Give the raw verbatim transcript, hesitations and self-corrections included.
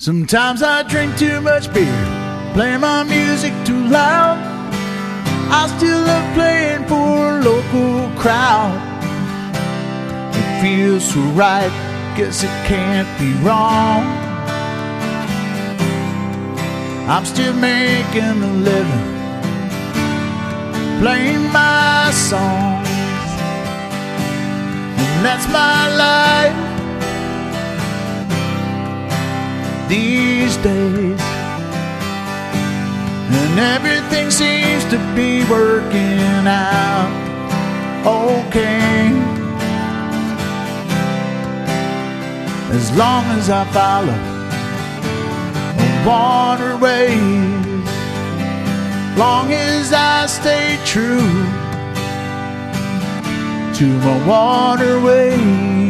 Sometimes I drink too much beer, play my music too loud. I still love playing for a local crowd. It feels so right, guess it can't be wrong. I'm still making a living, playing my songs, and that's my life these days. And everything seems to be working out okay, as long as I follow the waterways, long as I stay true to my waterways.